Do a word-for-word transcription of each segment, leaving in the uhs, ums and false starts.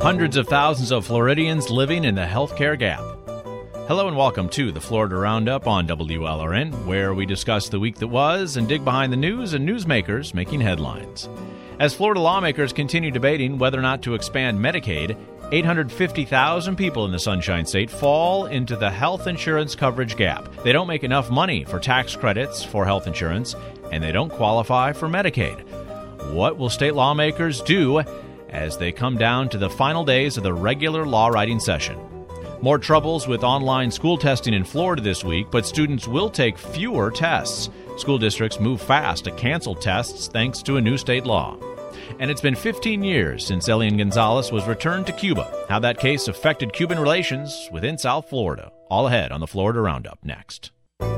hundreds of thousands of Floridians living in the healthcare gap. Hello and welcome to the Florida Roundup on W L R N, where we discuss the week that was and dig behind the news and newsmakers making headlines. As Florida lawmakers continue debating whether or not to expand Medicaid, eight hundred fifty thousand people in the Sunshine State fall into the health insurance coverage gap. They don't make enough money for tax credits for health insurance, and they don't qualify for Medicaid. What will state lawmakers do as they come down to the final days of the regular law writing session? More troubles with online school testing in Florida this week, but students will take fewer tests. School districts move fast to cancel tests thanks to a new state law. And it's been fifteen years since Elian Gonzalez was returned to Cuba. How that case affected Cuban relations within South Florida. All ahead on the Florida Roundup next.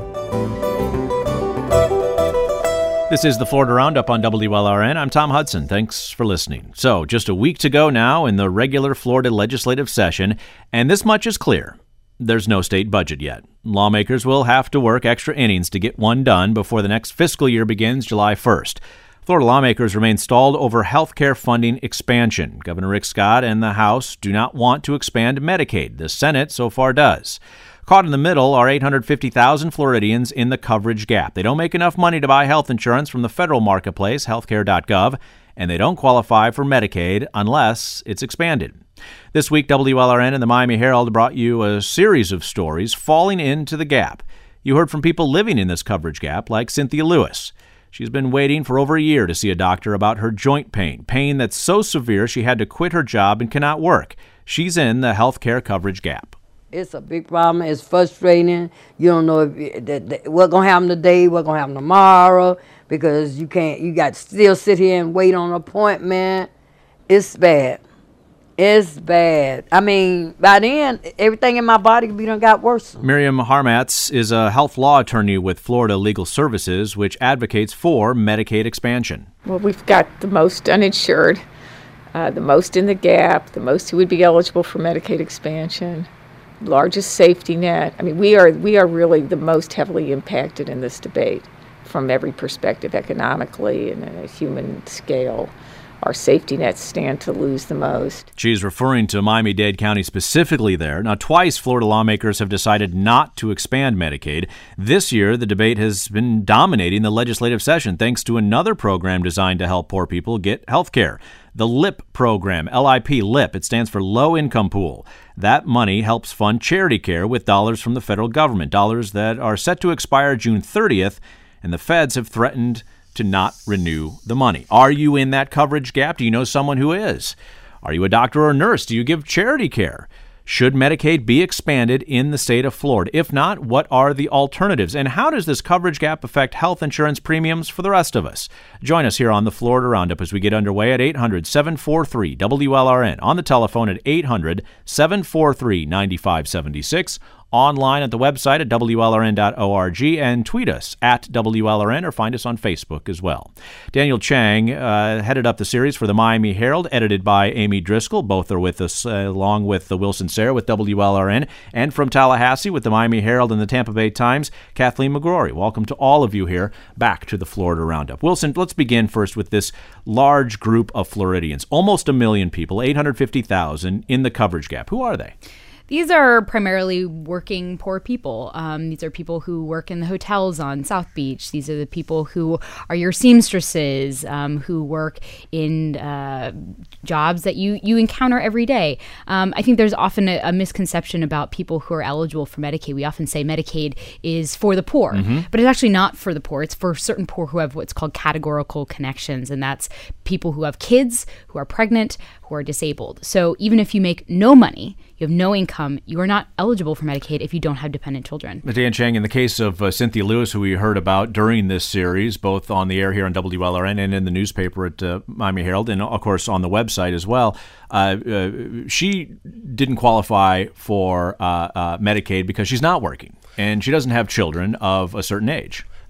This is the Florida Roundup on W L R N. I'm Tom Hudson. Thanks for listening. So, just a week to go now in the regular Florida legislative session, and this much is clear. There's no state budget yet. Lawmakers will have to work extra innings to get one done before the next fiscal year begins July first. Florida lawmakers remain stalled over health care funding expansion. Governor Rick Scott and the House do not want to expand Medicaid. The Senate so far does. Caught in the middle are eight hundred fifty thousand Floridians in the coverage gap. They don't make enough money to buy health insurance from the federal marketplace, healthcare dot gov, and they don't qualify for Medicaid unless it's expanded. This week, W L R N and the Miami Herald brought you a series of stories falling into the gap. You heard from people living in this coverage gap, like Cynthia Lewis. She's been waiting for over a year to see a doctor about her joint pain, pain that's so severe she had to quit her job and cannot work. She's in the healthcare coverage gap. It's a big problem. It's frustrating. You don't know if that, that, what's going to happen today, what's going to happen tomorrow, because you can't, you got to still sit here and wait on an appointment. It's bad. It's bad. I mean, by then, everything in my body could be done got worse. Miriam Harmatz is a health law attorney with Florida Legal Services, which advocates for Medicaid expansion. Well, we've got the most uninsured, uh, the most in the gap, the most who would be eligible for Medicaid expansion. Largest safety net. I mean, we are we are really the most heavily impacted in this debate from every perspective, economically and at a human scale. Our safety nets stand to lose the most. She's referring to Miami-Dade County specifically there. Now, twice Florida lawmakers have decided not to expand Medicaid. This year, the debate has been dominating the legislative session thanks to another program designed to help poor people get health care. The LIP program, L I P, LIP, it stands for Low Income Pool. That money helps fund charity care with dollars from the federal government, dollars that are set to expire June thirtieth, and the feds have threatened to not renew the money. Are you in that coverage gap? Do you know someone who is? Are you a doctor or a nurse? Do you give charity care? Should Medicaid be expanded in the state of Florida? If not, what are the alternatives? And how does this coverage gap affect health insurance premiums for the rest of us? Join us here on the Florida Roundup as we get underway at eight hundred, seven four three, W L R N, on the telephone at eight hundred, seven four three, nine five seven six, online at the website at W L R N dot org, and tweet us at W L R N or find us on Facebook as well. Daniel Chang uh, headed up the series for the Miami Herald, edited by Amy Driscoll. Both are with us, uh, along with the Wilson Sayre with W L R N, and from Tallahassee with the Miami Herald and the Tampa Bay Times, Kathleen McGrory. Welcome to all of you here back to the Florida Roundup. Wilson, let's begin first with this large group of Floridians, almost a million people, eight hundred fifty thousand in the coverage gap. Who are they? These are primarily working poor people. Um, these are people who work in the hotels on South Beach. These are the people who are your seamstresses, um, who work in uh, jobs that you, you encounter every day. Um, I think there's often a, a misconception about people who are eligible for Medicaid. We often say Medicaid is for the poor, mm-hmm. but it's actually not for the poor. It's for certain poor who have what's called categorical connections, and that's people who have kids, who are pregnant, who are disabled. So even if you make no money, you have no income, you are not eligible for Medicaid if you don't have dependent children. Dan Chang, in the case of uh, Cynthia Lewis, who we heard about during this series, both on the air here on W L R N and in the newspaper at uh, Miami Herald, and of course on the website as well, uh, uh, she didn't qualify for uh, uh, Medicaid because she's not working and she doesn't have children of a certain age.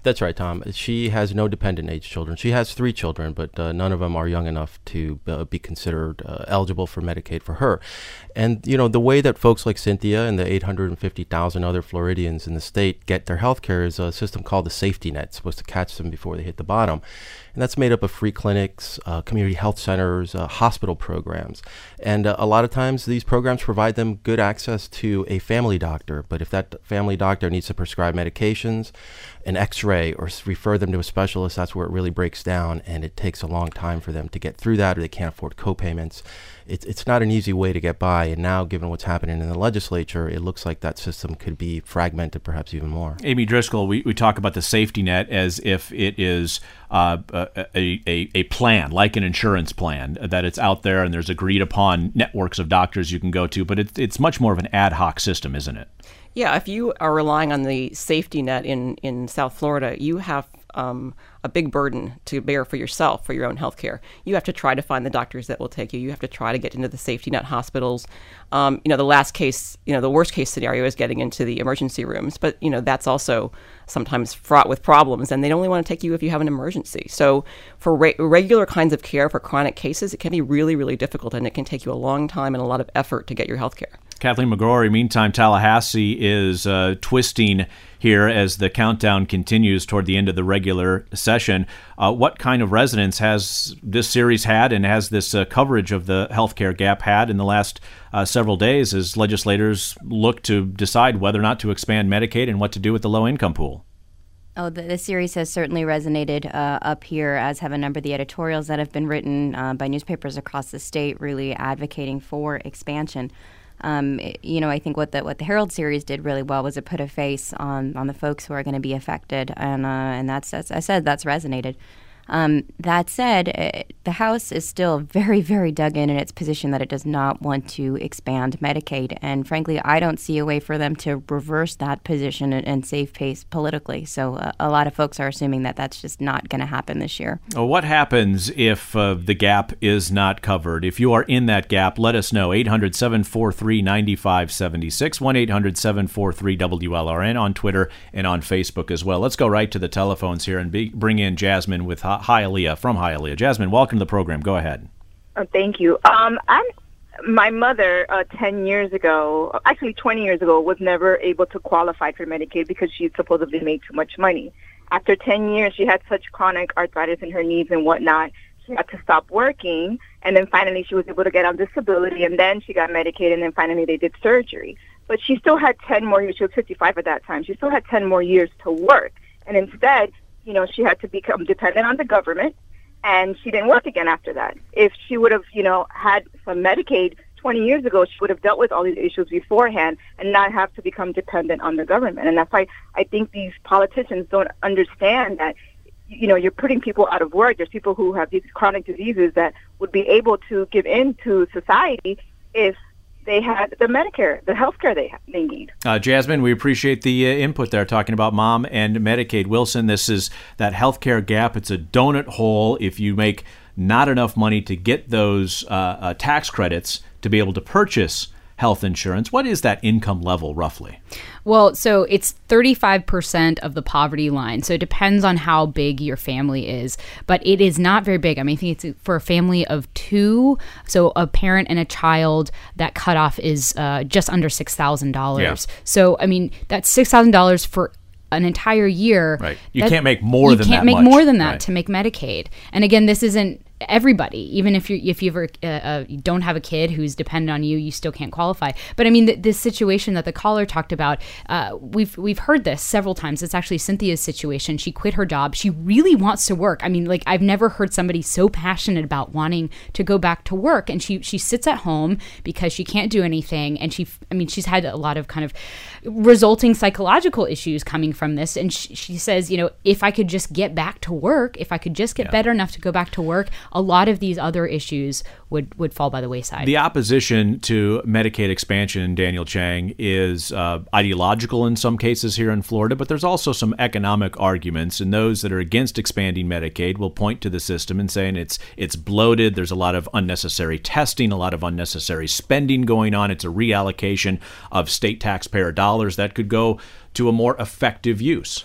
That's right, Tom. She has no dependent age children. She has three children, but uh, none of them are young enough to uh, be considered uh, eligible for Medicaid for her. And, you know, the way that folks like Cynthia and the eight hundred fifty thousand other Floridians in the state get their health care is a system called the safety net, supposed to catch them before they hit the bottom. And that's made up of free clinics, uh, community health centers, uh, hospital programs. And uh, a lot of times these programs provide them good access to a family doctor. But if that family doctor needs to prescribe medications, an x-ray, or refer them to a specialist, that's where it really breaks down, and it takes a long time for them to get through that, or they can't afford co-payments. It's, it's not an easy way to get by, and now, given what's happening in the legislature, it looks like that system could be fragmented perhaps even more. Amy Driscoll, we, we talk about the safety net as if it is uh, a, a, a plan, like an insurance plan, that it's out there and there's agreed upon networks of doctors you can go to, but it, it's much more of an ad hoc system, isn't it? Yeah, if you are relying on the safety net in, in South Florida, you have um, a big burden to bear for yourself, for your own health care. You have to try to find the doctors that will take you. You have to try to get into the safety net hospitals. Um, you know, the last case, you know, the worst case scenario is getting into the emergency rooms. But, you know, that's also sometimes fraught with problems, and they only want to take you if you have an emergency. So for re- regular kinds of care, for chronic cases, it can be really, really difficult, and it can take you a long time and a lot of effort to get your health care. Kathleen McGrory, meantime, Tallahassee is uh, twisting here as the countdown continues toward the end of the regular session. Uh, what kind of resonance has this series had, and has this uh, coverage of the healthcare gap had in the last uh, several days as legislators look to decide whether or not to expand Medicaid and what to do with the low-income pool? Oh, the, the series has certainly resonated uh, up here, as have a number of the editorials that have been written uh, by newspapers across the state, really advocating for expansion. Um, it, you know, I think what the what the Herald series did really well was it put a face on, on the folks who are going to be affected, and uh, and that's, as I said, that's resonated. Um, that said, uh, the House is still very, very dug in in its position that it does not want to expand Medicaid. And frankly, I don't see a way for them to reverse that position and, and save pace politically. So uh, a lot of folks are assuming that that's just not going to happen this year. Well, what happens if uh, the gap is not covered? If you are in that gap, let us know. eight hundred, seven four three, nine five seven six, one eight hundred, seven four three, W L R N on Twitter and on Facebook as well. Let's go right to the telephones here and be, bring in Jasmine with Hialeah, from Hialeah. Jasmine, welcome to the program. Go ahead. Oh, thank you. Um, I'm, my mother, uh, ten years ago, actually twenty years ago, was never able to qualify for Medicaid because she supposedly made too much money. After ten years, she had such chronic arthritis in her knees and whatnot. She had to stop working, and then finally she was able to get on disability, and then she got Medicaid, and then finally they did surgery. But she still had ten more years. She was fifty-five at that time. She still had ten more years to work, and instead, you know, she had to become dependent on the government, and she didn't work again after that. If she would have, you know, had some Medicaid twenty years ago, she would have dealt with all these issues beforehand and not have to become dependent on the government. And that's why I think these politicians don't understand that, you know, you're putting people out of work. There's people who have these chronic diseases that would be able to give in to society if they had the Medicare, the health care they, they need. Uh, Jasmine, we appreciate the uh, input there, talking about mom and Medicaid. Wilson, this is that health care gap. It's a donut hole. If you make not enough money to get those uh, uh, tax credits to be able to purchase health insurance, what is that income level roughly? Well, so it's thirty-five percent of the poverty line. So it depends on how big your family is, but it is not very big. I mean, I think it's for a family of two, so a parent and a child, that cutoff is uh, just under six thousand dollars. Yeah. So, I mean, that's six thousand dollars for an entire year. Right. You can't make more than that You can't make much. more than that Right. to make Medicaid. And again, this isn't everybody. Even if you if you ever uh, uh, you don't have a kid who's dependent on you, you still can't qualify. But I mean, th- this situation that the caller talked about, uh, we've we've heard this several times. It's actually Cynthia's situation. She quit her job. She really wants to work. I mean, like, I've never heard somebody so passionate about wanting to go back to work. And she she sits at home because she can't do anything. And she, I mean, she's had a lot of kind of resulting psychological issues coming from this. And she, she says, you know, if I could just get back to work, if I could just get yeah. better enough to go back to work, a lot of these other issues would, would fall by the wayside. The opposition to Medicaid expansion, Daniel Chang, is uh, ideological in some cases here in Florida, but there's also some economic arguments, and those that are against expanding Medicaid will point to the system and saying it's it's bloated, there's a lot of unnecessary testing, a lot of unnecessary spending going on, it's a reallocation of state taxpayer dollars that could go to a more effective use.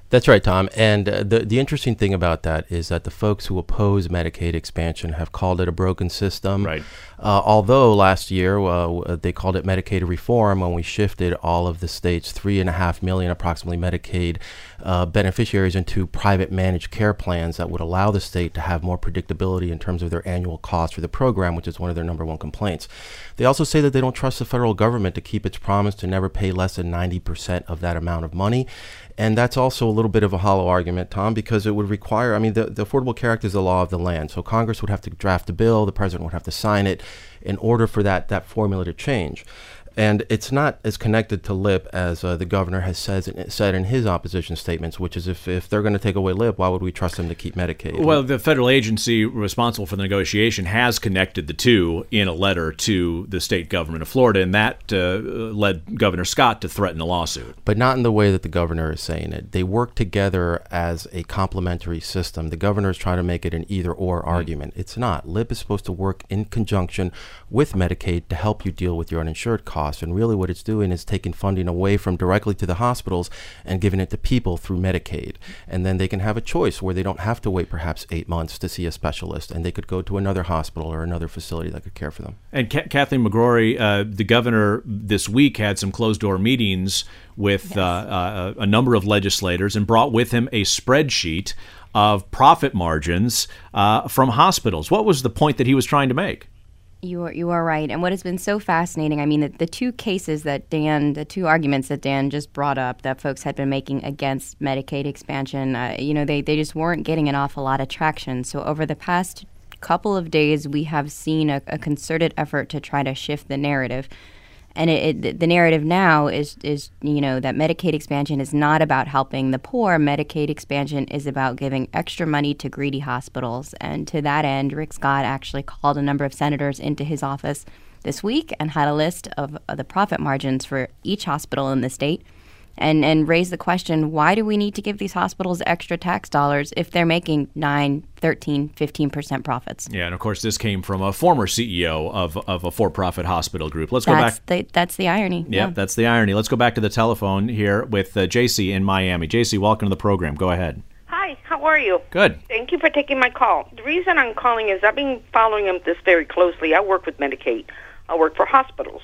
That's right, Tom. And uh, the the interesting thing about that is that the folks who oppose Medicaid expansion have called it a broken system. Right. Uh, although last year uh, they called it Medicaid reform when we shifted all of the state's three and a half million approximately Medicaid uh, beneficiaries into private managed care plans that would allow the state to have more predictability in terms of their annual cost for the program, which is one of their number one complaints. They also say that they don't trust the federal government to keep its promise to never pay less than ninety percent of that amount of money. And that's also a little bit of a hollow argument, Tom, because it would require, I mean, the, the Affordable Care Act is the law of the land. So Congress would have to draft a bill, the president would have to sign it in order for that, that formula to change. And it's not as connected to L I P as uh, the governor has said, said in his opposition statements, which is if, if they're going to take away L I P, why would we trust them to keep Medicaid? Well, the federal agency responsible for the negotiation has connected the two in a letter to the state government of Florida, and that uh, led Governor Scott to threaten a lawsuit. But not in the way that the governor is saying it. They work together as a complementary system. The governor is trying to make it an either-or mm-hmm. argument. It's not. L I P is supposed to work in conjunction with Medicaid to help you deal with your uninsured costs. And really what it's doing is taking funding away from directly to the hospitals and giving it to people through Medicaid. And then they can have a choice where they don't have to wait perhaps eight months to see a specialist, and they could go to another hospital or another facility that could care for them. And Ka- Kathleen McGrory, uh, the governor this week had some closed-door meetings with yes. uh, uh, a number of legislators and brought with him a spreadsheet of profit margins uh, from hospitals. What was the point that he was trying to make? You are, you are right. And what has been so fascinating, I mean, the, the two cases that Dan, the two arguments that Dan just brought up that folks had been making against Medicaid expansion, uh, you know, they, they just weren't getting an awful lot of traction. So over the past couple of days, we have seen a, a concerted effort to try to shift the narrative. And it, it, the narrative now is, is, you know, that Medicaid expansion is not about helping the poor. Medicaid expansion is about giving extra money to greedy hospitals. And to that end, Rick Scott actually called a number of senators into his office this week and had a list of, of the profit margins for each hospital in the state. And, and raise the question, why do we need to give these hospitals extra tax dollars if they're making nine, thirteen, fifteen percent profits? Yeah, and of course this came from a former C E O of, of a for-profit hospital group. Let's that's go back. The, that's the irony. Yeah, yeah, that's the irony. Let's go back to the telephone here with uh, J C in Miami. J C, welcome to the program. Go ahead. Hi, how are you? Good. Thank you for taking my call. The reason I'm calling is I've been following this very closely. I work with Medicaid. I work for hospitals.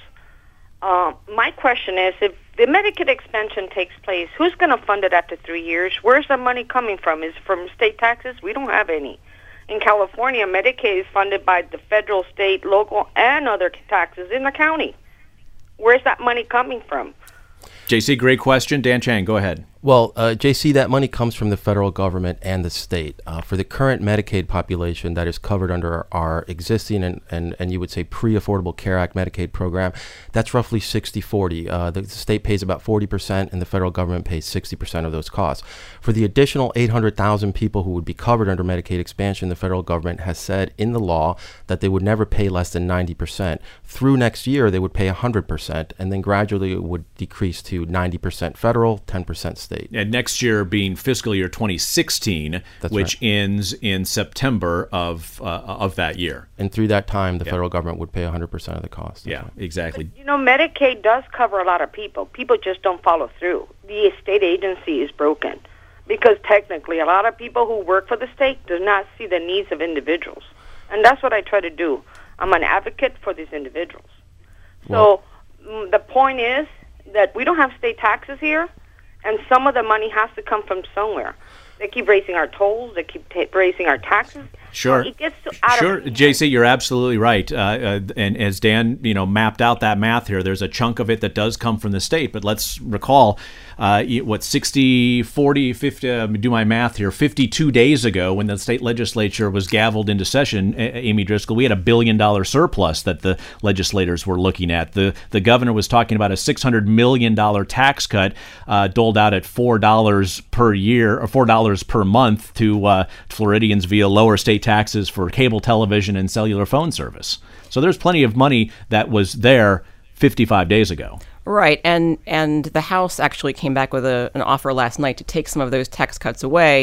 Uh, my question is, if the Medicaid expansion takes place, who's going to fund it after three years? Where's the money coming from? Is it from state taxes? We don't have any. In California, Medicaid is funded by the federal, state, local, and other taxes in the county. Where's that money coming from? J C, great question. Dan Chang, go ahead. Well, uh, J C, that money comes from the federal government and the state. Uh, for the current Medicaid population that is covered under our, our existing and, and, and you would say pre-Affordable Care Act Medicaid program, that's roughly sixty forty. Uh, the, the state pays about forty percent and the federal government pays sixty percent of those costs. For the additional eight hundred thousand people who would be covered under Medicaid expansion, the federal government has said in the law that they would never pay less than ninety percent. Through next year, they would pay one hundred percent, and then gradually it would decrease to ninety percent federal, ten percent state. And next year being fiscal year twenty sixteen, That's which right. ends in September of uh, of that year. And through that time, the yeah. federal government would pay one hundred percent of the cost. That's yeah, right. exactly. But, you know, Medicaid does cover a lot of people. People just don't follow through. The state agency is broken because technically a lot of people who work for the state do not see the needs of individuals. And that's what I try to do. I'm an advocate for these individuals. So well, the point is that we don't have state taxes here. And some of the money has to come from somewhere. They keep raising our tolls. They keep t- raising our taxes. Sure. So it gets to out sure, of J C, you're absolutely right. Uh, uh, and as Dan, you know, mapped out that math here, there's a chunk of it that does come from the state. But let's recall, uh, what, sixty, forty, fifty, uh, do my math here, fifty-two days ago when the state legislature was gavelled into session, a- Amy Driscoll, we had a billion dollar surplus that the legislators were looking at. The the governor was talking about a six hundred million dollars tax cut uh, doled out at four dollars per year or four dollars per month to uh, Floridians via lower state taxes for cable television and cellular phone service. So there's plenty of money that was there fifty-five days ago. Right, and and the House actually came back with a, an offer last night to take some of those tax cuts away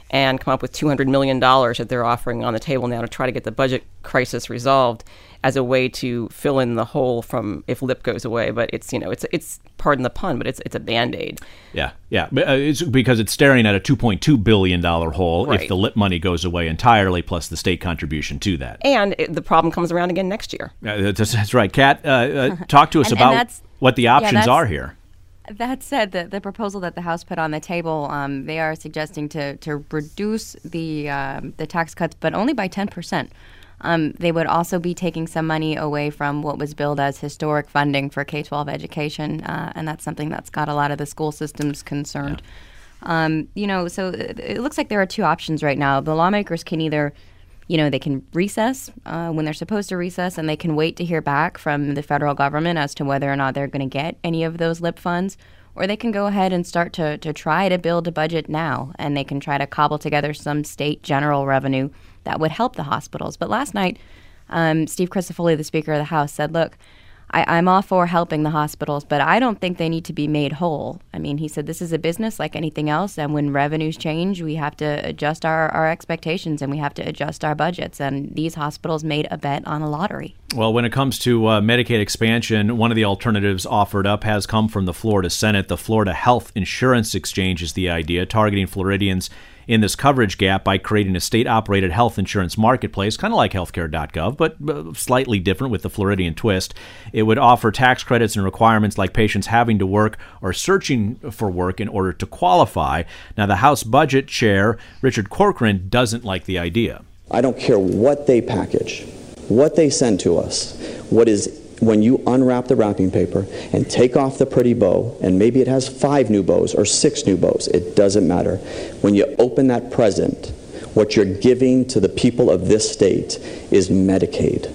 and come up with two hundred million dollars that they're offering on the table now to try to get the budget crisis resolved as a way to fill in the hole from if LIP goes away. But it's, you know, it's, it's pardon the pun, but it's it's a Band-Aid. Yeah, yeah. But, uh, it's because it's staring at a two point two billion dollars hole Right. if the LIP money goes away entirely, plus the state contribution to that. And it, the problem comes around again next year. Uh, that's, that's right. Kat, uh, uh, talk to us And- and about that's- what the yeah, options that's- are here. That said, the, the proposal that the House put on the table, um, they are suggesting to, to reduce the um, the tax cuts, but only by ten percent. Um, they would also be taking some money away from what was billed as historic funding for K twelve education, uh, and that's something that's got a lot of the school systems concerned. Yeah. Um, you know, so it, it looks like there are two options right now. The lawmakers can either, you know, they can recess uh, when they're supposed to recess, and they can wait to hear back from the federal government as to whether or not they're going to get any of those LIP funds, or they can go ahead and start to, to try to build a budget now, and they can try to cobble together some state general revenue that would help the hospitals. But last night, um, Steve Crisafulli, the Speaker of the House, said, look, I, I'm all for helping the hospitals, but I don't think they need to be made whole. I mean, he said this is a business like anything else, and when revenues change, we have to adjust our, our expectations and we have to adjust our budgets. And these hospitals made a bet on a lottery. Well, when it comes to uh, Medicaid expansion, one of the alternatives offered up has come from the Florida Senate. The Florida Health Insurance Exchange is the idea, targeting Floridians in this coverage gap by creating a state-operated health insurance marketplace, kind of like healthcare dot gov, but uh, slightly different with the Floridian twist. It would offer tax credits and requirements like patients having to work or searching for work in order to qualify. Now, the House Budget Chair, Richard Corcoran, doesn't like the idea. I don't care what they package, what they send to us, what is when you unwrap the wrapping paper and take off the pretty bow, and maybe it has five new bows or six new bows, it doesn't matter. When you open that present, what you're giving to the people of this state is Medicaid.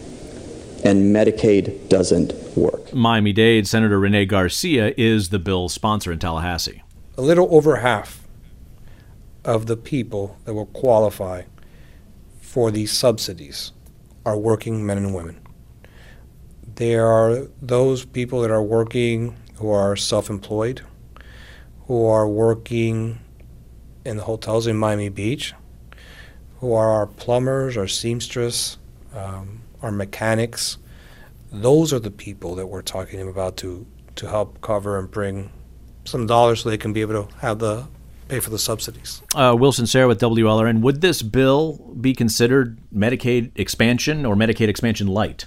And Medicaid doesn't work. Miami-Dade Senator Rene Garcia is the bill's sponsor in Tallahassee. A little over half of the people that will qualify for these subsidies are working men and women. There are those people that are working who are self-employed, who are working in the hotels in Miami Beach, who are our plumbers, our seamstress, um, our mechanics. Those are the people that we're talking about to, to help cover and bring some dollars so they can be able to have the pay for the subsidies. Uh, Wilson Sarah with W L R N. Would this bill be considered Medicaid expansion or Medicaid expansion light?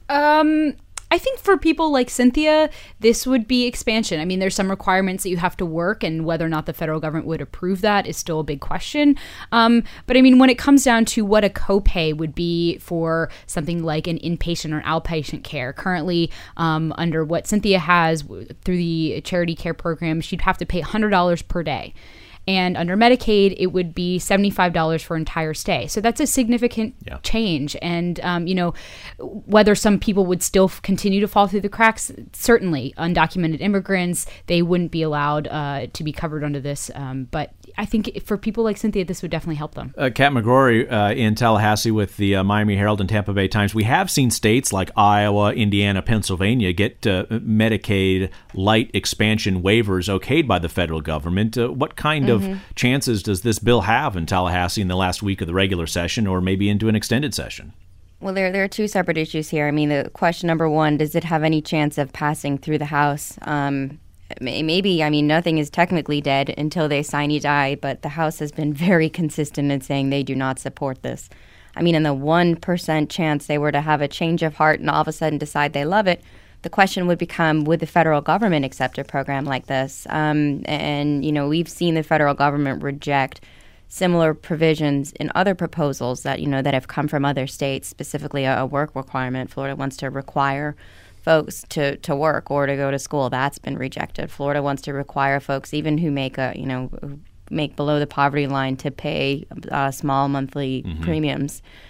Um, I think for people like Cynthia, this would be expansion. I mean, there's some requirements that you have to work, and whether or not the federal government would approve that is still a big question. Um, but I mean, when it comes down to what a copay would be for something like an inpatient or outpatient care, currently um, under what Cynthia has through the charity care program, she'd have to pay one hundred dollars per day. And under Medicaid, it would be seventy-five dollars for entire stay. So that's a significant yeah. change. And, um, you know, whether some people would still f- continue to fall through the cracks, certainly undocumented immigrants, they wouldn't be allowed uh, to be covered under this. Um, but I think for people like Cynthia, this would definitely help them. Uh, Kat McGrory uh, in Tallahassee with the uh, Miami Herald and Tampa Bay Times. We have seen states like Iowa, Indiana, Pennsylvania get uh, Medicaid light expansion waivers okayed by the federal government. Uh, what kind mm-hmm. of chances does this bill have in Tallahassee in the last week of the regular session or maybe into an extended session? Well, there there are two separate issues here. I mean, the question number one, does it have any chance of passing through the House? Um, maybe, I mean, nothing is technically dead until they sine die, but the House has been very consistent in saying they do not support this. I mean, in the one percent chance they were to have a change of heart and all of a sudden decide they love it, the question would become, would the federal government accept a program like this? Um, and, you know, we've seen the federal government reject similar provisions in other proposals that, you know, that have come from other states, specifically a, a work requirement. Florida wants to require folks to, to work or to go to school. That's been rejected. Florida wants to require folks, even who make a, you know, make below the poverty line, to pay uh, small monthly mm-hmm. premiums.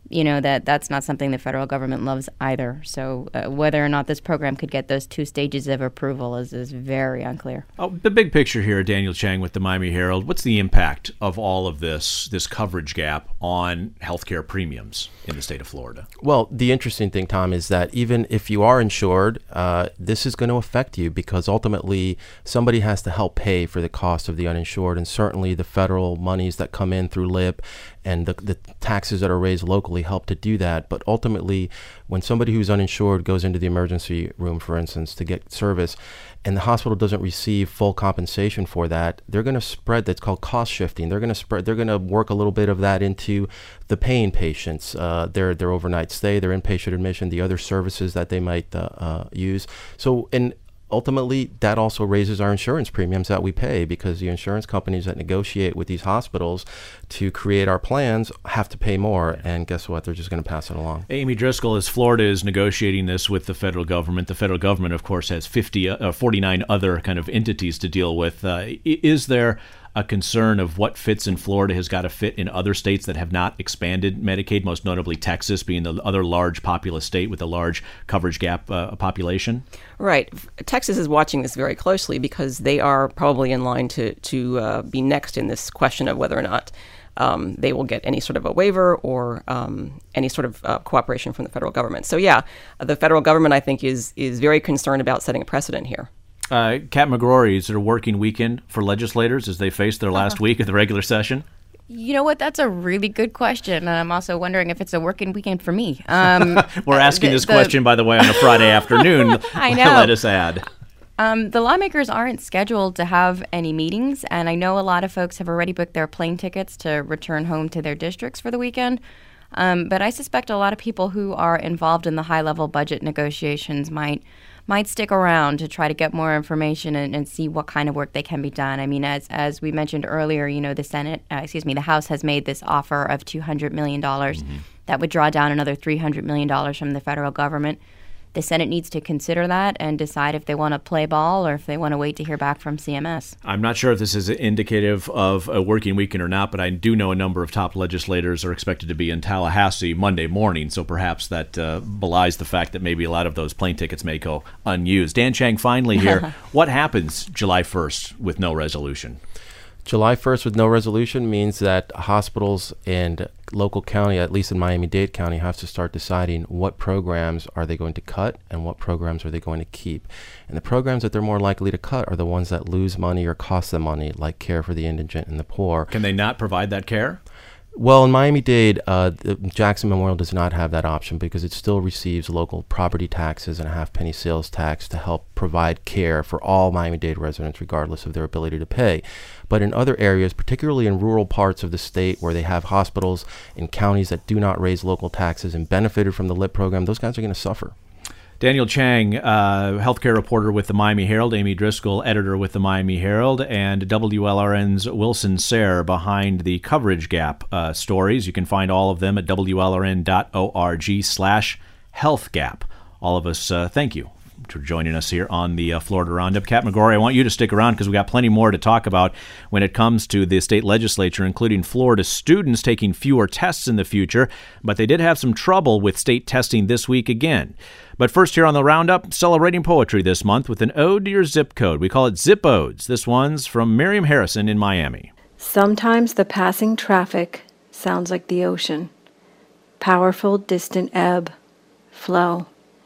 you know, that that's not something the federal government loves either. So uh, whether or not this program could get those two stages of approval is, is very unclear. Oh, the big picture here, Daniel Chang with the Miami Herald. What's the impact of all of this, this coverage gap on healthcare premiums in the state of Florida? Well, the interesting thing, Tom, is that even if you are insured, uh, this is going to affect you because ultimately somebody has to help pay for the cost of the uninsured, and certainly the federal monies that come in through L I P and the, the taxes that are raised locally help to do that. But ultimately, when somebody who's uninsured goes into the emergency room, for instance, to get service, and the hospital doesn't receive full compensation for that, they're going to spread, that's called cost shifting. They're going to spread, they're going to work a little bit of that into the paying patients, uh, their their overnight stay, their inpatient admission, the other services that they might uh, uh, use. So, and ultimately, that also raises our insurance premiums that we pay because the insurance companies that negotiate with these hospitals to create our plans have to pay more. And guess what? They're just going to pass it along. Amy Driscoll, as Florida is negotiating this with the federal government, the federal government, of course, has fifty, uh, forty-nine other kind of entities to deal with. Uh, is there a concern of what fits in Florida has got to fit in other states that have not expanded Medicaid, most notably Texas being the other large populous state with a large coverage gap uh, population? Right. Texas is watching this very closely because they are probably in line to, to uh, be next in this question of whether or not um, they will get any sort of a waiver or um, any sort of uh, cooperation from the federal government. So, yeah, the federal government, I think, is is very concerned about setting a precedent here. Uh, Kat McGrory, is it a working weekend for legislators as they face their last uh-huh. week of the regular session? You know what? That's a really good question. And I'm also wondering if it's a working weekend for me. Um, We're asking the, this the, question, by the way, on a Friday afternoon. I know. Let us add. Um, the lawmakers aren't scheduled to have any meetings. And I know a lot of folks have already booked their plane tickets to return home to their districts for the weekend. Um, but I suspect a lot of people who are involved in the high-level budget negotiations might might stick around to try to get more information and, and see what kind of work they can be done. I mean, as as we mentioned earlier, you know, the Senate, uh, excuse me, the House has made this offer of two hundred million dollars. Mm-hmm. That would draw down another three hundred million dollars from the federal government. The Senate needs to consider that and decide if they want to play ball or if they want to wait to hear back from C M S. I'm not sure if this is indicative of a working weekend or not, but I do know a number of top legislators are expected to be in Tallahassee Monday morning, so perhaps that uh, belies the fact that maybe a lot of those plane tickets may go unused. Dan Chang, finally here, what happens July first with no resolution? July first with no resolution means that hospitals and local county, at least in Miami-Dade County, have to start deciding what programs are they going to cut and what programs are they going to keep. And the programs that they're more likely to cut are the ones that lose money or cost them money, like care for the indigent and the poor. Can they not provide that care? Well, in Miami-Dade, uh, Jackson Memorial does not have that option because it still receives local property taxes and a half-penny sales tax to help provide care for all Miami-Dade residents, regardless of their ability to pay. But in other areas, particularly in rural parts of the state where they have hospitals in counties that do not raise local taxes and benefited from the L I P program, those guys are going to suffer. Daniel Chang, uh, healthcare reporter with the Miami Herald, Amy Driscoll, editor with the Miami Herald, and W L R N's Wilson Sayre behind the coverage gap uh, stories. You can find all of them at W L R N dot org slash health gap. All of us, uh, thank you for joining us here on the uh, Florida Roundup. Kat McGrory, I want you to stick around because we got plenty more to talk about when it comes to the state legislature, including Florida students taking fewer tests in the future, but they did have some trouble with state testing this week again. But first here on the Roundup, celebrating poetry this month with an ode to your zip code. We call it Zip Odes. This one's from Miriam Harrison in Miami. Sometimes the passing traffic sounds like the ocean. Powerful, distant ebb, flow.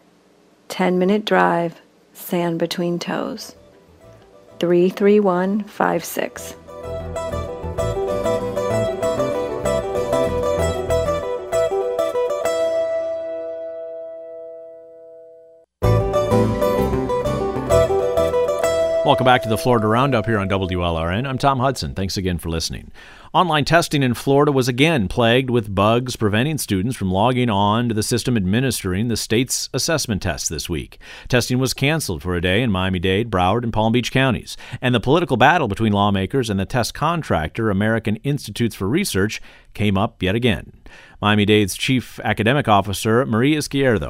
Ten-minute drive, sand between toes. three three one five six. Welcome back to the Florida Roundup here on W L R N. I'm Tom Hudson. Thanks again for listening. Online testing in Florida was again plagued with bugs preventing students from logging on to the system administering the state's assessment tests this week. Testing was canceled for a day in Miami-Dade, Broward, and Palm Beach counties. And the political battle between lawmakers and the test contractor, American Institutes for Research, came up yet again. Miami-Dade's chief academic officer, Marie Izquierdo.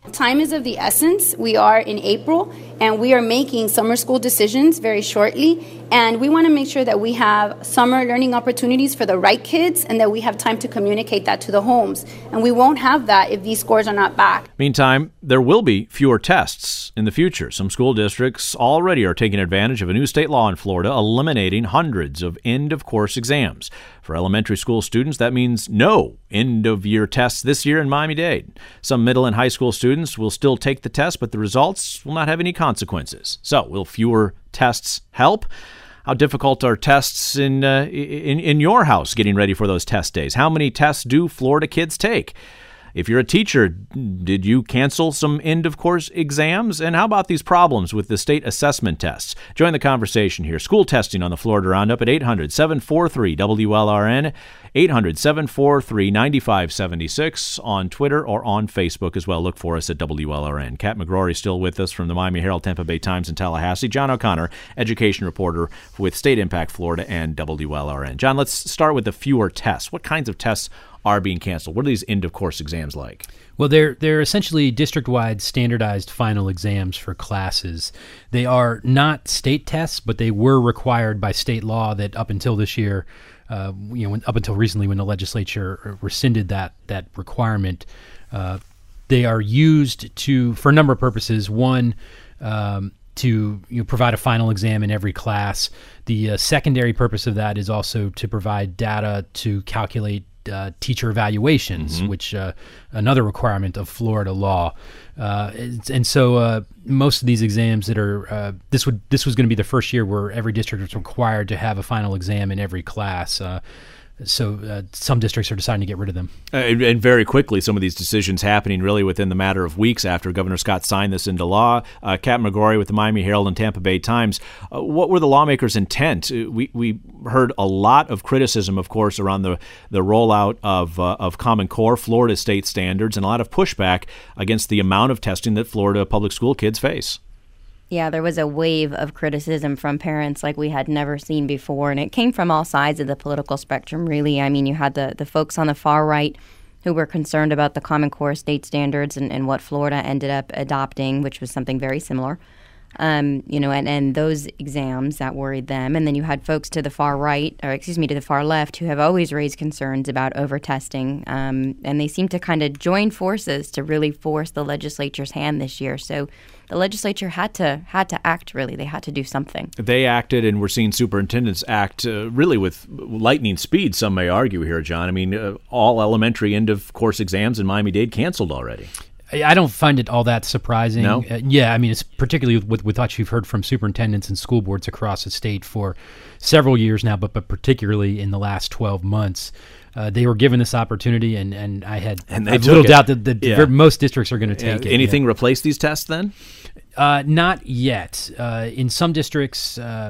Time is of the essence. We are in April, and we are making summer school decisions very shortly. And we want to make sure that we have summer learning opportunities for the right kids and that we have time to communicate that to the homes. And we won't have that if these scores are not back. Meantime, there will be fewer tests in the future. Some school districts already are taking advantage of a new state law in Florida eliminating hundreds of end-of-course exams. For elementary school students, that means no end-of-year tests this year in Miami-Dade. Some middle and high school students will still take the test, but the results will not have any consequences. So, will fewer tests help? How difficult are tests in, uh, in in your house getting ready for those test days? How many tests do Florida kids take? If you're a teacher, did you cancel some end-of-course exams? And how about these problems with the state assessment tests? Join the conversation here. School testing on the Florida Roundup at eight hundred, seven four three, W L R N, eight hundred, seven four three, nine five seven six on Twitter or on Facebook as well. Look for us at W L R N. Kat McGrory still with us from the Miami Herald, Tampa Bay Times, and Tallahassee. John O'Connor, education reporter with State Impact Florida and W L R N. John, let's start with the fewer tests. What kinds of tests are being canceled? What are these end-of-course exams like? Well, they're they're essentially district-wide standardized final exams for classes. They are not state tests, but they were required by state law that up until this year, uh, you know, when, up until recently when the legislature rescinded that that requirement, uh, they are used to for a number of purposes. One, um, to you know, provide a final exam in every class. The uh, secondary purpose of that is also to provide data to calculate Uh, teacher evaluations, mm-hmm. which uh, another requirement of Florida law, uh, and, and so uh, most of these exams that are uh, this would this was going to be the first year where every district was required to have a final exam in every class. Uh, So uh, some districts are deciding to get rid of them. Uh, and, and very quickly, some of these decisions happening really within the matter of weeks after Governor Scott signed this into law. Uh, Kat McGrory with the Miami Herald and Tampa Bay Times. Uh, what were the lawmakers' intent? Uh, we we heard a lot of criticism, of course, around the, the rollout of, uh, of Common Core, Florida state standards, and a lot of pushback against the amount of testing that Florida public school kids face. Yeah, there was a wave of criticism from parents like we had never seen before, and it came from all sides of the political spectrum, really. I mean, you had the, the folks on the far right who were concerned about the Common Core state standards and, and what Florida ended up adopting, which was something very similar. Um, you know, and, and those exams that worried them. And then you had folks to the far right, or excuse me, to the far left, who have always raised concerns about over-testing. Um, and they seem to kind of join forces to really force the legislature's hand this year. So the legislature had to had to act, really. They had to do something. They acted, and we're seeing superintendents act uh, really with lightning speed, some may argue here, John. I mean, uh, all elementary end-of-course exams in Miami-Dade canceled already. I don't find it all that surprising. No? Uh, yeah, I mean, it's particularly with, with what you've heard from superintendents and school boards across the state for several years now, but, but particularly in the last twelve months. Uh, they were given this opportunity, and, and I had and I have little it. doubt that the, yeah. most districts are going to take yeah. it. Anything yeah. replace these tests then? Uh, not yet. Uh, in some districts, uh,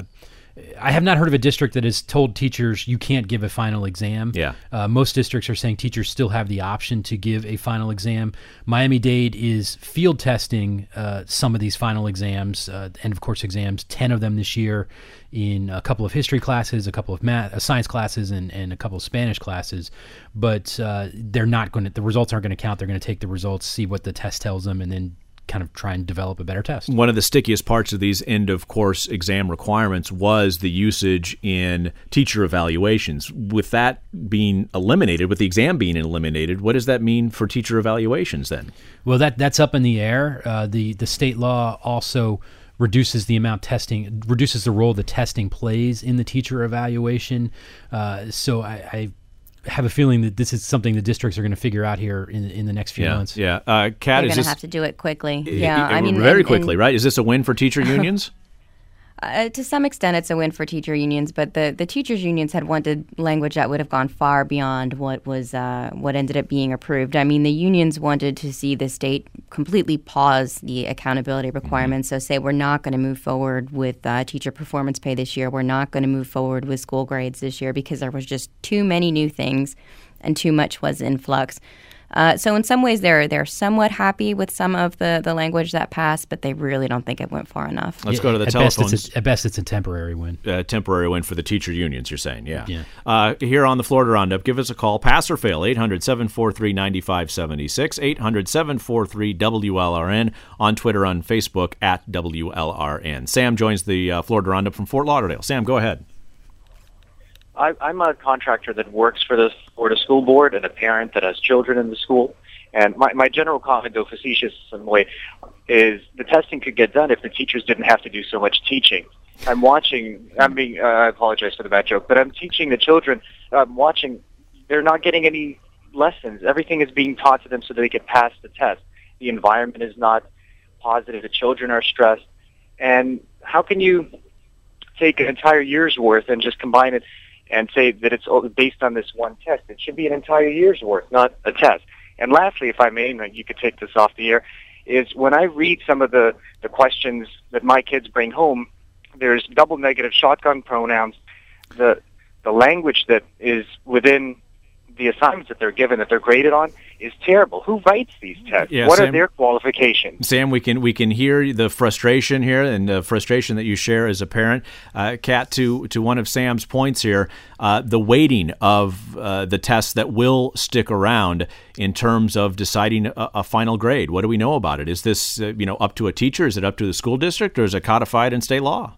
I have not heard of a district that has told teachers you can't give a final exam. Yeah. Uh, most districts are saying teachers still have the option to give a final exam. Miami-Dade is field testing uh, some of these final exams, uh, end of course exams, ten of them this year in a couple of history classes, a couple of math, uh, science classes, and, and a couple of Spanish classes. But uh, they're not going to, the results aren't going to count. They're going to take the results, see what the test tells them, and then kind of try and develop a better test. One of the stickiest parts of these end-of-course exam requirements was the usage in teacher evaluations. With that being eliminated, with the exam being eliminated, what does that mean for teacher evaluations then? Well, that that's up in the air. Uh, the, the state law also reduces the amount testing, reduces the role the testing plays in the teacher evaluation. Uh, so I, I have a feeling that this is something the districts are going to figure out here in in the next few yeah, months. Yeah, uh, Kat, They're is going to this have to do it quickly. Yeah, I I mean, very and, quickly, and, right? Is this a win for teacher unions? Uh, to some extent, it's a win for teacher unions, but the, the teachers unions had wanted language that would have gone far beyond what was uh, what ended up being approved. I mean, the unions wanted to see the state completely pause the accountability requirements. Mm-hmm. So say we're not going to move forward with uh, teacher performance pay this year. We're not going to move forward with school grades this year because there was just too many new things and too much was in flux. Uh, so in some ways, they're they're somewhat happy with some of the, the language that passed, but they really don't think it went far enough. Let's go to the at telephones. Best it's a, at best, it's a temporary win. Uh, temporary win for the teacher unions, you're saying, yeah. Yeah. Uh, here on the Florida Roundup, give us a call. Pass or fail, eight hundred, seven four three, nine five seven six, eight hundred, seven four three, W L R N, on Twitter, on Facebook, at W L R N. Sam joins the uh, Florida Roundup from Fort Lauderdale. Sam, go ahead. I, I'm a contractor that works for the Florida School Board and a parent that has children in the school. And my, my general comment, though facetious in some way, is the testing could get done if the teachers didn't have to do so much teaching. I'm watching, I'm being, uh, I apologize for the bad joke, but I'm teaching the children, I'm watching, they're not getting any lessons. Everything is being taught to them so that they can pass the test. The environment is not positive. The children are stressed. And how can you take an entire year's worth and just combine it and say that it's based on this one test? It should be an entire year's worth, not a test. And lastly, if I may, and you could take this off the air, is when I read some of the, the questions that my kids bring home, there's double negative shotgun pronouns. The the language that is within the assignments that they're given, that they're graded on, is terrible. Who writes these tests? Yeah, what Sam, are their qualifications? Sam, we can we can hear the frustration here and the frustration that you share as a parent. Uh, Kat, to to one of Sam's points here, uh, the weighting of uh, the tests that will stick around in terms of deciding a, a final grade. What do we know about it? Is this uh, you know up to a teacher? Is it up to the school district, or is it codified in state law?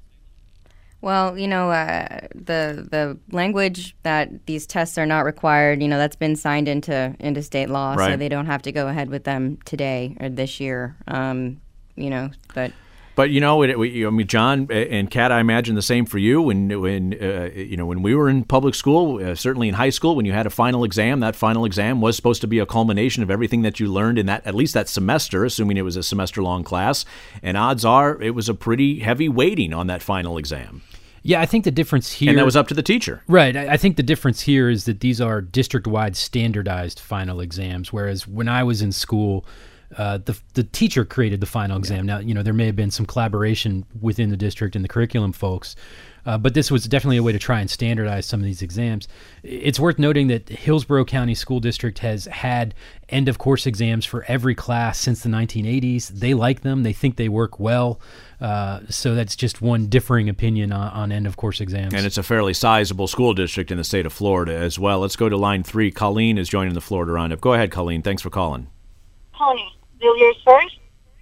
Well, you know, uh, the the language that these tests are not required, you know, that's been signed into into state law, right. So they don't have to go ahead with them today or this year. Um, you know, but. But you know, it, we, I mean, John and Kat, I imagine the same for you. When when uh, you know when we were in public school, uh, certainly in high school, when you had a final exam, that final exam was supposed to be a culmination of everything that you learned in that at least that semester, assuming it was a semester-long class. And odds are, it was a pretty heavy weighting on that final exam. Yeah, I think the difference here... And that was up to the teacher. Right. I think the difference here is that these are district-wide standardized final exams, whereas when I was in school, uh, the the teacher created the final exam. Now, you know, there may have been some collaboration within the district and the curriculum folks, uh, but this was definitely a way to try and standardize some of these exams. It's worth noting that Hillsborough County School District has had end-of-course exams for every class since the nineteen eighties. They like them. They think they work well. Uh, so that's just one differing opinion on, on end-of-course exams. And it's a fairly sizable school district in the state of Florida as well. Let's go to line three. Colleen is joining the Florida Roundup. Go ahead, Colleen. Thanks for calling. Tony, Villiers first.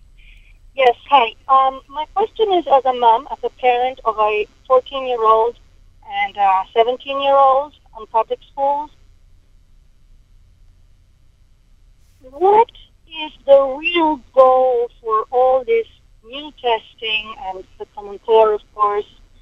Yes, hi. Um, my question is, as a mom, as a parent of a fourteen-year-old and a seventeen-year-old on public schools, what is the real goal for all this new testing and the Common Core, of course?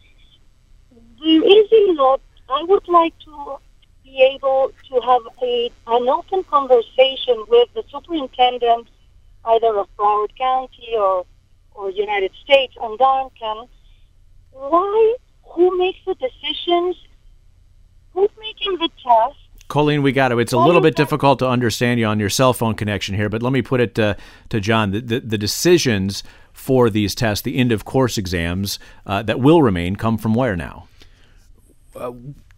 There is a lot. I would like to be able to have a an open conversation with the superintendent, either of Broward County or or United States, and Duncan. Why? Who makes the decisions? Who's making the tests? Colleen, we got it. It's a little bit difficult to understand you on your cell phone connection here, but let me put it uh, to John. The, the, the decisions for these tests, the end-of-course exams uh, that will remain, come from where now? Uh,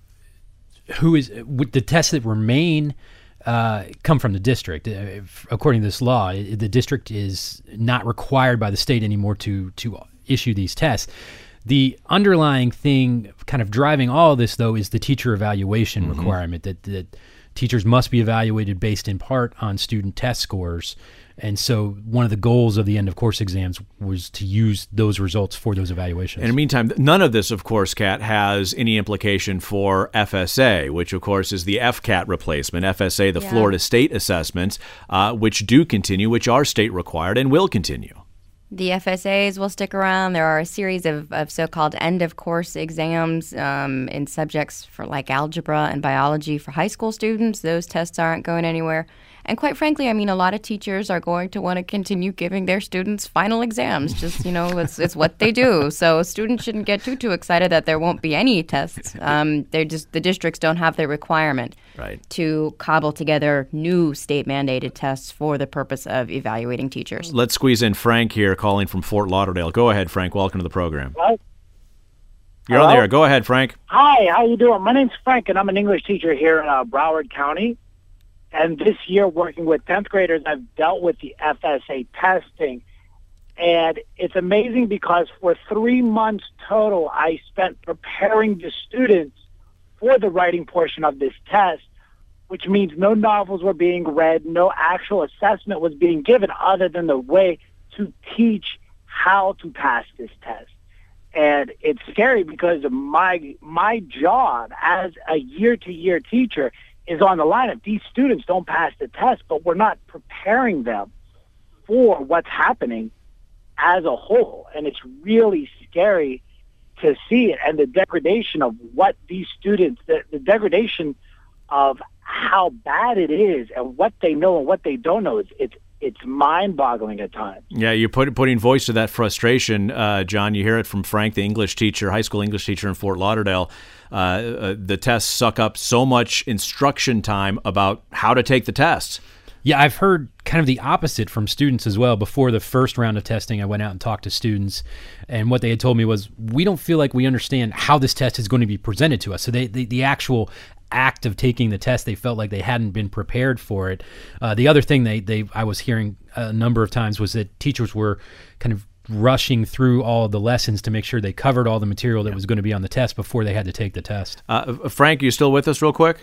who is with the tests that remain uh, come from the district. Uh, according to this law, the district is not required by the state anymore to to issue these tests. The underlying thing kind of driving all of this, though, is the teacher evaluation mm-hmm. requirement that, that teachers must be evaluated based in part on student test scores. And so one of the goals of the end-of-course exams was to use those results for those evaluations. In the meantime, none of this, of course, Kat, has any implication for F S A, which, of course, is the F C A T replacement. F S A, the yeah. Florida State Assessments, uh, which do continue, which are state-required and will continue. The F S As will stick around. There are a series of, of so-called end-of-course exams um, in subjects for like algebra and biology for high school students. Those tests aren't going anywhere. And quite frankly, I mean, a lot of teachers are going to want to continue giving their students final exams. Just, you know, it's it's what they do. So students shouldn't get too, too excited that there won't be any tests. Um, they're just the districts don't have the requirement right. to cobble together new state-mandated tests for the purpose of evaluating teachers. Let's squeeze in Frank here calling from Fort Lauderdale. Go ahead, Frank. Welcome to the program. Hello? You're Hello? on the air. Go ahead, Frank. Hi, how you doing? My name's Frank, and I'm an English teacher here in uh, Broward County. And this year, working with tenth graders, I've dealt with the F S A testing. And it's amazing because for three months total, I spent preparing the students for the writing portion of this test, which means no novels were being read, no actual assessment was being given other than the way to teach how to pass this test. And it's scary because my my job as a year-to-year teacher is on the line if these students don't pass the test, but we're not preparing them for what's happening as a whole. And it's really scary to see it, and the degradation of what these students, the, the degradation of how bad it is and what they know and what they don't know, is it's it's mind-boggling at times. Yeah, you're put, putting voice to that frustration, uh, John. You hear it from Frank, the English teacher, high school English teacher in Fort Lauderdale. Uh, uh, the tests suck up so much instruction time about how to take the tests. Yeah, I've heard kind of the opposite from students as well. Before the first round of testing, I went out and talked to students, and what they had told me was, we don't feel like we understand how this test is going to be presented to us. So they, the, the actual act of taking the test, they felt like they hadn't been prepared for it. Uh, the other thing they, they I was hearing a number of times was that teachers were kind of rushing through all of the lessons to make sure they covered all the material that was going to be on the test before they had to take the test. Uh, Frank, you still with us real quick?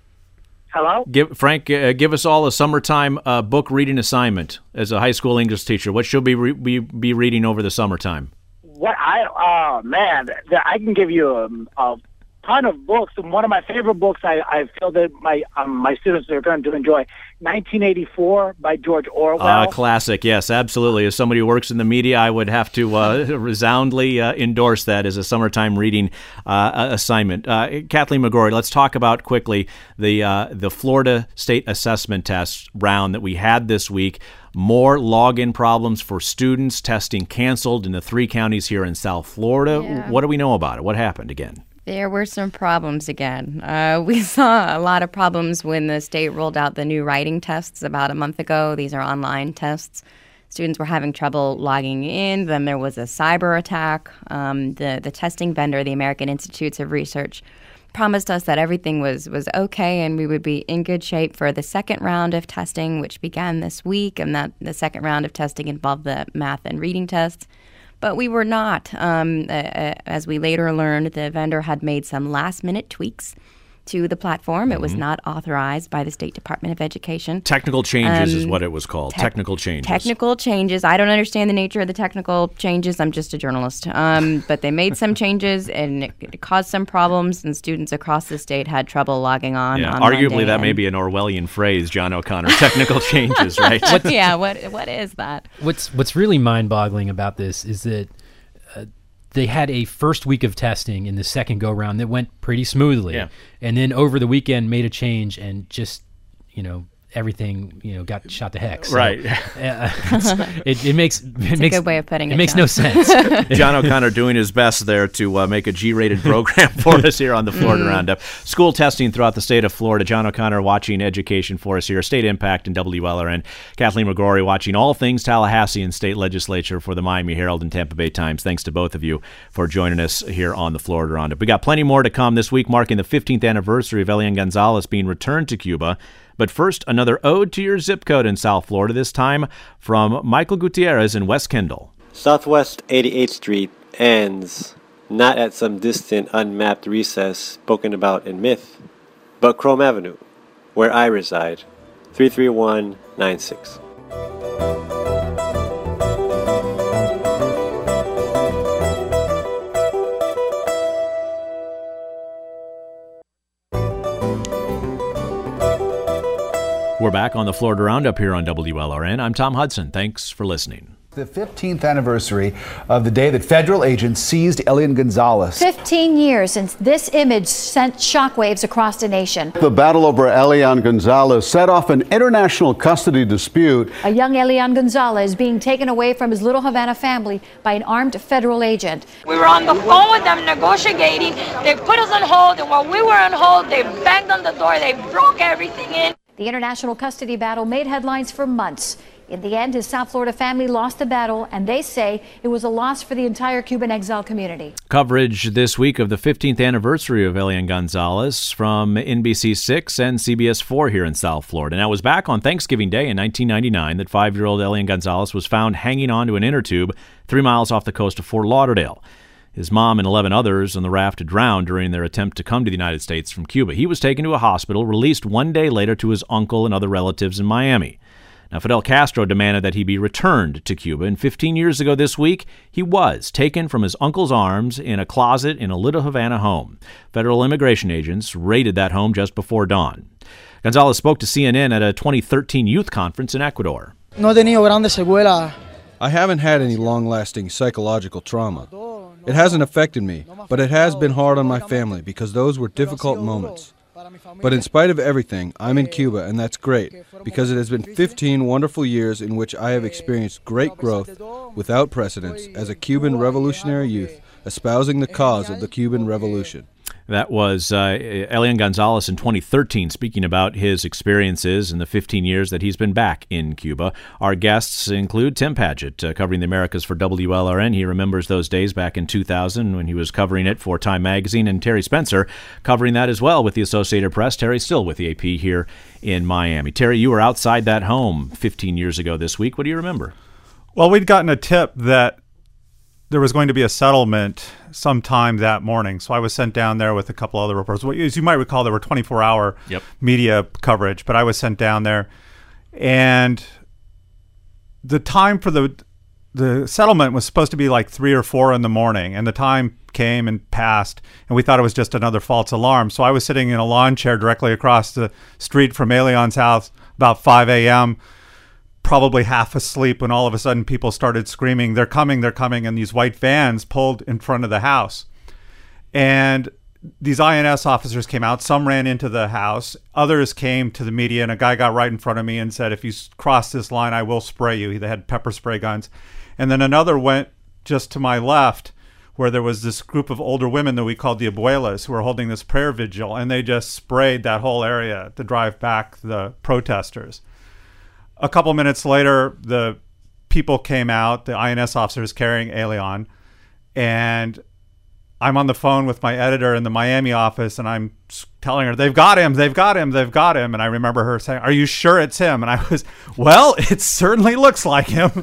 Hello? Give, Frank, uh, give us all a summertime uh, book reading assignment as a high school English teacher. What should we re- be, be reading over the summertime? What I oh man, I can give you a, a ton of books, and one of my favorite books I, I feel that my um, my students are going to enjoy, nineteen eighty-four by George Orwell. Uh, classic, yes, absolutely. As somebody who works in the media, I would have to uh, resoundly uh, endorse that as a summertime reading uh, assignment. Uh, Kathleen McGrory, let's talk about quickly the uh, the Florida State Assessment Test round that we had this week. More login problems for students, testing canceled in the three counties here in South Florida. Yeah. What do we know about it? What happened again? There were some problems again. Uh, we saw a lot of problems when the state rolled out the new writing tests about a month ago. These are online tests. Students were having trouble logging in. Then there was a cyber attack. Um, the, the testing vendor, the American Institutes of Research, promised us that everything was, was okay and we would be in good shape for the second round of testing, which began this week, and that the second round of testing involved the math and reading tests. But we were not. Um, uh, as we later learned, the vendor had made some last-minute tweaks to the platform. It mm-hmm. was not authorized by the State Department of Education. Technical changes um, is what it was called. Te- technical changes. Technical changes. I don't understand the nature of the technical changes. I'm just a journalist. Um, but they made some changes, and it, it caused some problems, and students across the state had trouble logging on. Yeah, on arguably Monday, that may be an Orwellian phrase, John O'Connor. Technical changes, right? yeah, what what is that? What's, what's really mind-boggling about this is that uh, they had a first week of testing in the second go-round that went pretty smoothly. Yeah. And then over the weekend made a change and just, you know, everything, you know, got shot to heck. So, right. Uh, it, it makes it It's makes a good way of putting it. It makes John. no sense. John O'Connor doing his best there to uh, make a G-rated program for us here on the Florida Roundup. School testing throughout the state of Florida. John O'Connor watching education for us here. State Impact and W L R N. Kathleen McGrory watching all things Tallahassee and state legislature for the Miami Herald and Tampa Bay Times. Thanks to both of you for joining us here on the Florida Roundup. We got plenty more to come this week, marking the fifteenth anniversary of Elian Gonzalez being returned to Cuba. But first, another ode to your zip code in South Florida, this time from Michael Gutierrez in West Kendall. Southwest eighty-eighth Street ends not at some distant, unmapped recess spoken about in myth, but Chrome Avenue, where I reside, three three one nine six. We're back on the Florida Roundup here on W L R N. I'm Tom Hudson. Thanks for listening. The fifteenth anniversary of the day that federal agents seized Elian Gonzalez. fifteen years since this image sent shockwaves across the nation. The battle over Elian Gonzalez set off an international custody dispute. A young Elian Gonzalez being taken away from his Little Havana family by an armed federal agent. We were on the phone with them negotiating. They put us on hold, and while we were on hold, they banged on the door. They broke everything in. The international custody battle made headlines for months. In the end, his South Florida family lost the battle, and they say it was a loss for the entire Cuban exile community. Coverage this week of the fifteenth anniversary of Elian Gonzalez from N B C six and C B S four here in South Florida. Now, it was back on Thanksgiving Day in nineteen ninety-nine that five-year-old Elian Gonzalez was found hanging onto an inner tube three miles off the coast of Fort Lauderdale. His mom and eleven others on the raft had drowned during their attempt to come to the United States from Cuba. He was taken to a hospital, released one day later to his uncle and other relatives in Miami. Now, Fidel Castro demanded that he be returned to Cuba, and fifteen years ago this week, he was taken from his uncle's arms in a closet in a Little Havana home. Federal immigration agents raided that home just before dawn. Gonzalez spoke to C N N at a twenty thirteen youth conference in Ecuador. No he tenido grandes secuelas. I haven't had any long-lasting psychological trauma. It hasn't affected me, but it has been hard on my family because those were difficult moments. But in spite of everything, I'm in Cuba, and that's great, because it has been fifteen wonderful years in which I have experienced great growth without precedents as a Cuban revolutionary youth espousing the cause of the Cuban Revolution. That was uh, Elian Gonzalez in twenty thirteen, speaking about his experiences in the fifteen years that he's been back in Cuba. Our guests include Tim Padgett, uh, covering the Americas for W L R N. He remembers those days back in two thousand when he was covering it for Time Magazine, and Terry Spencer covering that as well with the Associated Press. Terry's still with the A P here in Miami. Terry, you were outside that home fifteen years ago this week. What do you remember? Well, we'd gotten a tip that there was going to be a settlement sometime that morning. So I was sent down there with a couple other reporters. As you might recall, there were twenty-four hour yep. media coverage, but I was sent down there. And the time for the the settlement was supposed to be like three or four in the morning. And the time came and passed, and we thought it was just another false alarm. So I was sitting in a lawn chair directly across the street from Elian's house about five a.m., probably half asleep, when all of a sudden people started screaming, "They're coming, they're coming," and these white vans pulled in front of the house. And these I N S officers came out. Some ran into the house. Others came to the media, and a guy got right in front of me and said, "If you cross this line, I will spray you." They had pepper spray guns. And then another went just to my left, where there was this group of older women that we called the abuelas, who were holding this prayer vigil, and they just sprayed that whole area to drive back the protesters. A couple minutes later, the people came out, the I N S officers carrying Elian, and I'm on the phone with my editor in the Miami office, and I'm telling her, "They've got him, they've got him, they've got him." And I remember her saying, "Are you sure it's him?" And I was, "Well, it certainly looks like him."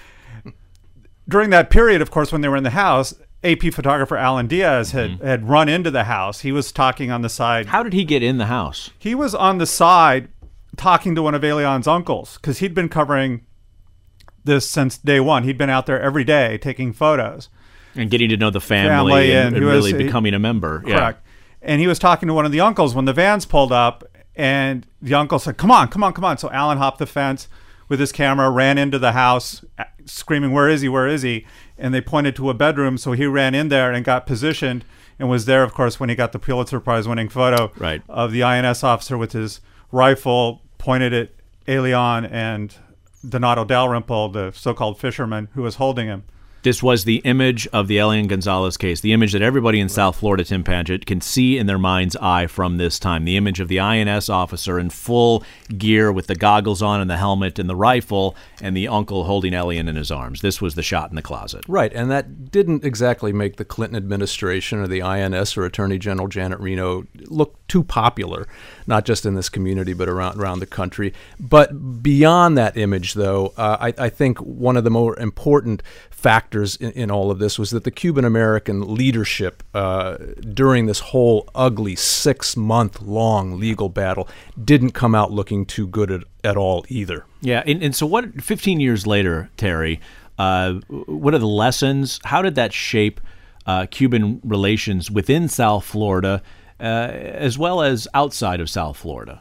During that period, of course, when they were in the house, A P photographer Alan Diaz had, mm-hmm. had run into the house. He was talking on the side. How did he get in the house? He was on the side talking to one of Elian's uncles, because he'd been covering this since day one. He'd been out there every day taking photos. And getting to know the family, family and, and, and was, really becoming a member. Correct. Yeah. And he was talking to one of the uncles when the vans pulled up, and the uncle said, "Come on, come on, come on." So Alan hopped the fence with his camera, ran into the house, screaming, "Where is he? Where is he?" And they pointed to a bedroom, so he ran in there and got positioned, and was there, of course, when he got the Pulitzer Prize-winning photo right. of the I N S officer with his rifle pointed at Elian and Donato Dalrymple, the so-called fisherman who was holding him. This was the image of the Elian Gonzalez case, the image that everybody in South Florida, Tim Padgett, can see in their mind's eye from this time. The image of the I N S officer in full gear with the goggles on and the helmet and the rifle, and the uncle holding Elian in his arms. This was the shot in the closet. Right, and that didn't exactly make the Clinton administration or the I N S or Attorney General Janet Reno look too popular, not just in this community but around around the country. But beyond that image, though, uh, I, I think one of the more important factors in, in all of this was that the Cuban-American leadership uh, during this whole ugly six-month-long legal battle didn't come out looking too good at, at all either. Yeah, and, and so what, fifteen years later, Terry, uh, what are the lessons? How did that shape uh, Cuban relations within South Florida uh, as well as outside of South Florida?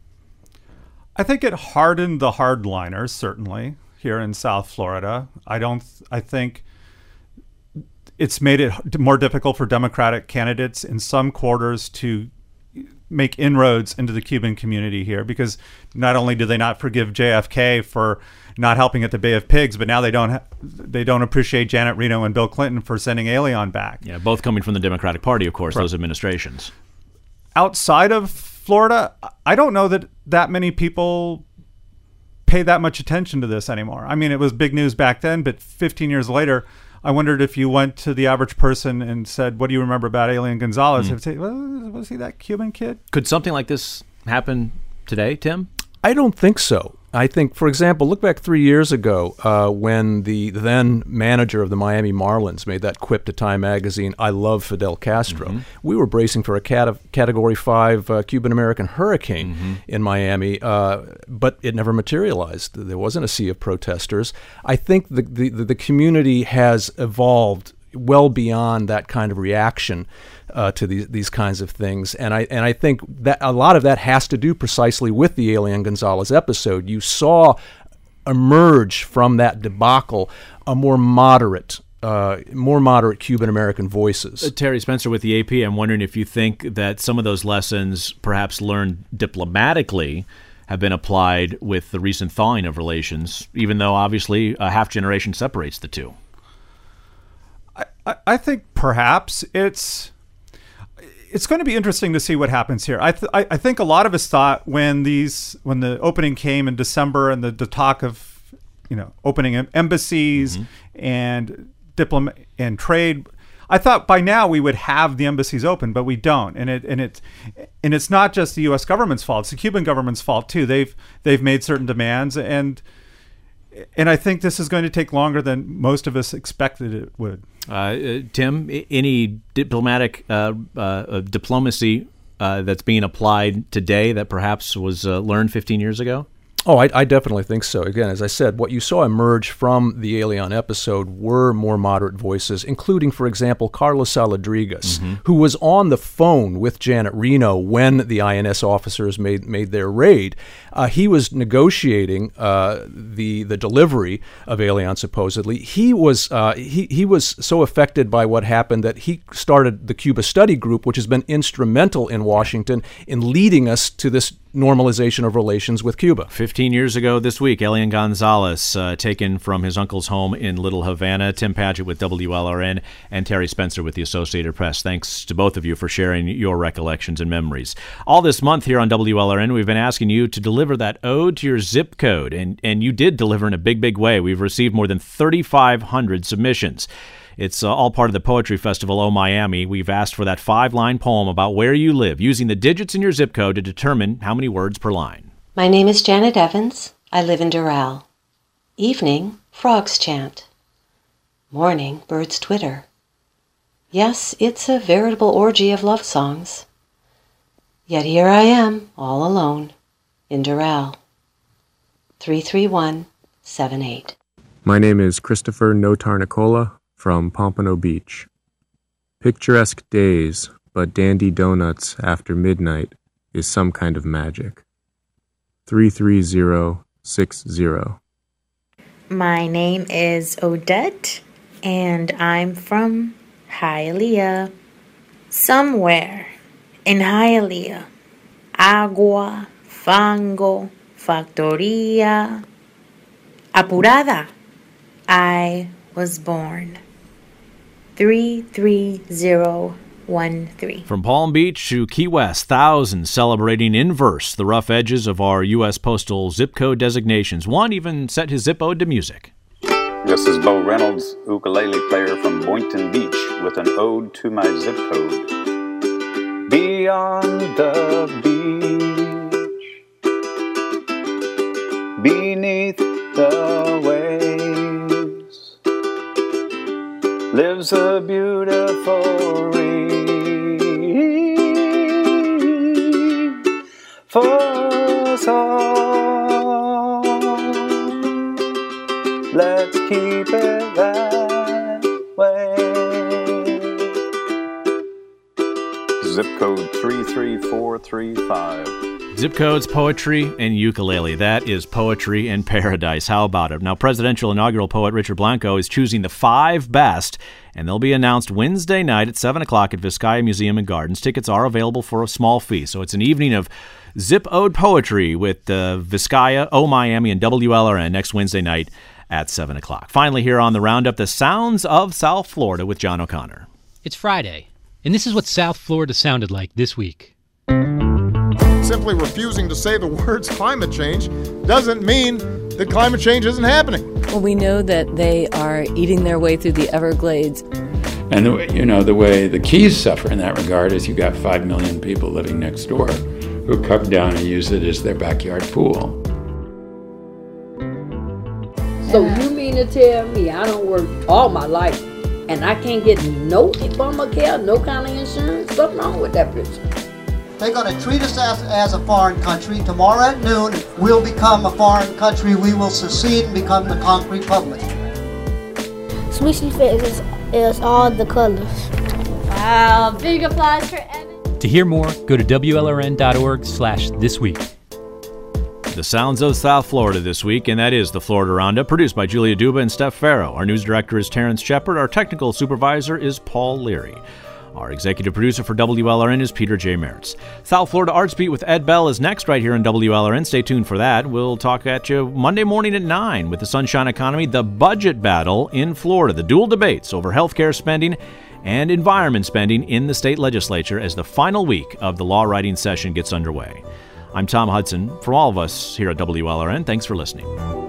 I think it hardened the hardliners, certainly, here in South Florida. I don't. I think it's made it more difficult for Democratic candidates in some quarters to make inroads into the Cuban community here, because not only do they not forgive J F K for not helping at the Bay of Pigs, but now they don't ha- they don't appreciate Janet Reno and Bill Clinton for sending Elian back. Yeah, both coming from the Democratic Party, of course, right. Those administrations. Outside of Florida, I don't know that that many people pay that much attention to this anymore. I mean, it was big news back then, but fifteen years later, I wondered if you went to the average person and said, what do you remember about Elian Gonzalez? Mm. They'd say, well, was he that Cuban kid? Could something like this happen today, Tim? I don't think so. I think, for example, look back three years ago uh, when the then manager of the Miami Marlins made that quip to Time magazine, I love Fidel Castro. Mm-hmm. We were bracing for a cat- Category five uh, Cuban-American hurricane mm-hmm. in Miami, uh, but it never materialized. There wasn't a sea of protesters. I think the, the, the community has evolved well beyond that kind of reaction uh, to these these kinds of things, and I and I think that a lot of that has to do precisely with the Elian Gonzalez episode. You saw emerge from that debacle a more moderate, uh, more moderate Cuban American voices. Uh, Terry Spencer with the A P. I'm wondering if you think that some of those lessons, perhaps learned diplomatically, have been applied with the recent thawing of relations, even though obviously a half generation separates the two. I, I think perhaps it's it's going to be interesting to see what happens here. I, th- I I think a lot of us thought when these when the opening came in December and the, the talk of you know opening embassies mm-hmm. and diplomat and trade, I thought by now we would have the embassies open, but we don't. And it and it and it's not just the U S government's fault; it's the Cuban government's fault too. They've they've made certain demands, and and I think this is going to take longer than most of us expected it would. Uh, uh, Tim, any diplomatic uh, uh, diplomacy uh, that's being applied today that perhaps was uh, learned fifteen years ago? Oh, I, I definitely think so. Again, as I said, what you saw emerge from the Elian episode were more moderate voices, including, for example, Carlos Saladrigas, mm-hmm. who was on the phone with Janet Reno when the I N S officers made made their raid. Uh, he was negotiating uh, the the delivery of Elian, supposedly. He was uh, he he was so affected by what happened that he started the Cuba Study Group, which has been instrumental in Washington in leading us to this normalization of relations with Cuba. Fifteen years ago this week, Elian Gonzalez, uh, taken from his uncle's home in Little Havana. Tim Padgett with W L R N and Terry Spencer with the Associated Press. Thanks to both of you for sharing your recollections and memories. All this month here on W L R N, we've been asking you to deliver that ode to your zip code, and, and you did deliver in a big, big way. We've received more than thirty-five hundred submissions. It's uh, all part of the Poetry Festival, Oh Miami. We've asked for that five-line poem about where you live, using the digits in your zip code to determine how many words per line. My name is Janet Evans. I live in Doral. Evening, frogs chant. Morning, birds twitter. Yes, it's a veritable orgy of love songs. Yet here I am, all alone, in Doral. three three one seven eight. My name is Christopher Notar Nicola from Pompano Beach. Picturesque days, but dandy donuts after midnight is some kind of magic. three three zero six zero. My name is Odette, and I'm from Hialeah. Somewhere in Hialeah, agua, fango, factoria, apurada, I was born. three three zero one three. From Palm Beach to Key West, thousands celebrating in verse the rough edges of our U S postal zip code designations. One even set his zip ode to music. This is Bo Reynolds, ukulele player from Boynton Beach, with an ode to my zip code. Beyond the beach, beneath the waves, lives a beautiful reef for us all. Let's keep it that way. Zip code three three four three five. Zip codes, poetry, and ukulele. That is poetry in paradise. How about it? Now, presidential inaugural poet Richard Blanco is choosing the five best, and they'll be announced Wednesday night at seven o'clock at Vizcaya Museum and Gardens. Tickets are available for a small fee. So it's an evening of Zip Ode poetry with uh, Vizcaya, Oh Miami, and W L R N next Wednesday night at seven o'clock. Finally, here on the Roundup, the sounds of South Florida with John O'Connor. It's Friday, and this is what South Florida sounded like this week. Simply refusing to say the words climate change doesn't mean that climate change isn't happening. Well, we know that they are eating their way through the Everglades. And, the, you know, the way the Keys suffer in that regard is you've got five million people living next door who come down and use it as their backyard pool. So you mean to tell me I don't work all my life and I can't get no Obamacare, no kind of insurance? Something wrong with that bitch. They're going to treat us as, as a foreign country. Tomorrow at noon, we'll become a foreign country. We will secede and become the Conch Republic. Swishy Fix is, is all the colors. Wow, big applause for Evan. To hear more, go to W L R N dot org slash this week. The sounds of South Florida this week, and that is the Florida Roundup, produced by Julia Duba and Steph Farrow. Our news director is Terrence Shepard. Our technical supervisor is Paul Leary. Our executive producer for W L R N is Peter J. Mertz. South Florida Arts Beat with Ed Bell is next right here on W L R N. Stay tuned for that. We'll talk at you Monday morning at nine with the Sunshine Economy, the budget battle in Florida, the dual debates over health care spending and environment spending in the state legislature as the final week of the law writing session gets underway. I'm Tom Hudson. For all of us here at W L R N, thanks for listening.